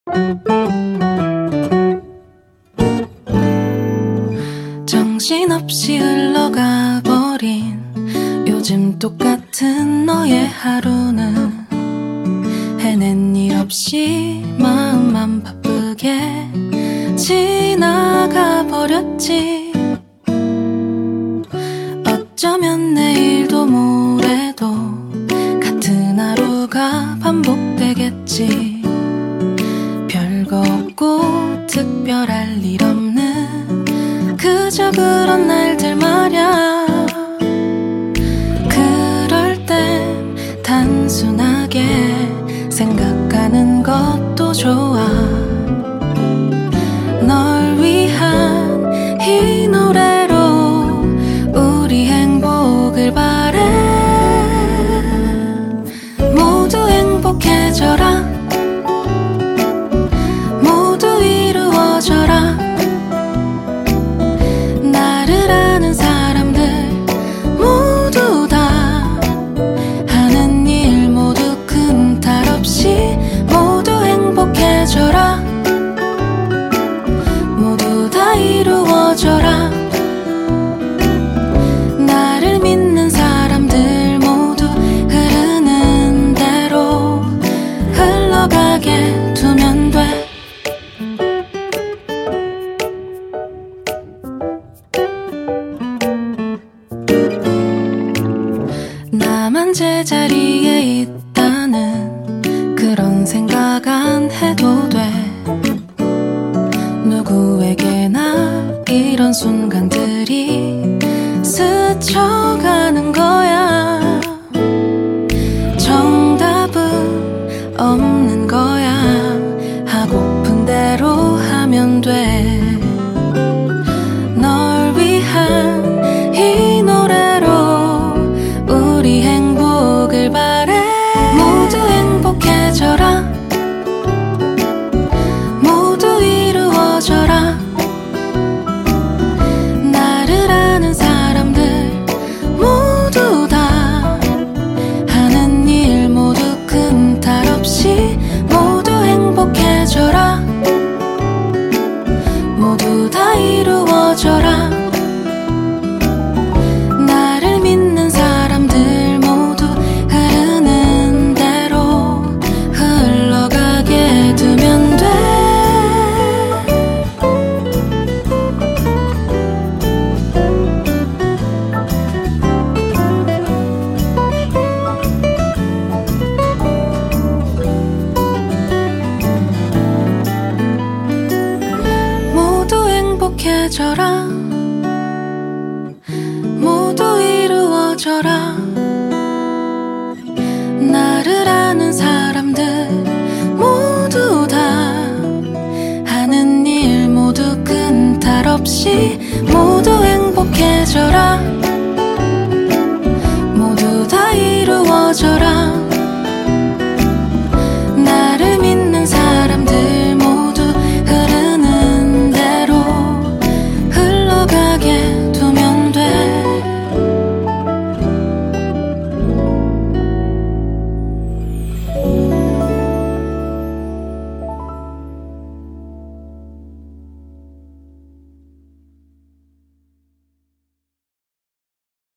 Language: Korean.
정신없이 흘러가 버린 요즘 똑같은 너의 하루는 해낸 일 없이 마음만 바쁘게 지나가 버렸지. 어쩌면 내일도 모레도 같은 하루가 반복되겠지. 별거 없고 특별할 일 없는 그저 그런 날들 말야. 그럴 땐 단순하게 생각하는 것도 좋아. 널 위한 이 노래로 우리 행복을 바래. 모두 행복해져라. 모두 이루어져라. 나를 아는 사람들 모두 다 하는 일 모두 큰 탈 없이 모두 행복해져라. 모두 다 이루어져라. 나를 믿는 사람들 모두 흐르는 대로 흘러가게 두면 돼. 나만 제자리에 있다는 그런 생각 안 해도 돼. 누구에게나 이런 순간들이 스쳐가는 거야. 정답은 없는 거야. 하고픈 대로 하면 돼. 널 위한 이 노래로 우리 행복을 바래. 모두 행복해져라. 모두 이루어져라. 나를 아는 사람들 모두 다 하는 일 모두 큰 탈 없이 모두 행복해져라. 모두 다 이루어져라. 나를 믿는 사람들 모두 흐르는 대로 흘러가게 두면 돼. 모두 행복해져라. 모두 이루어져라. 나를 아는 사람들 모두 다 하는 일 모두 큰 탈 없이 모두 행복해져라. 모두 다 이루어져라.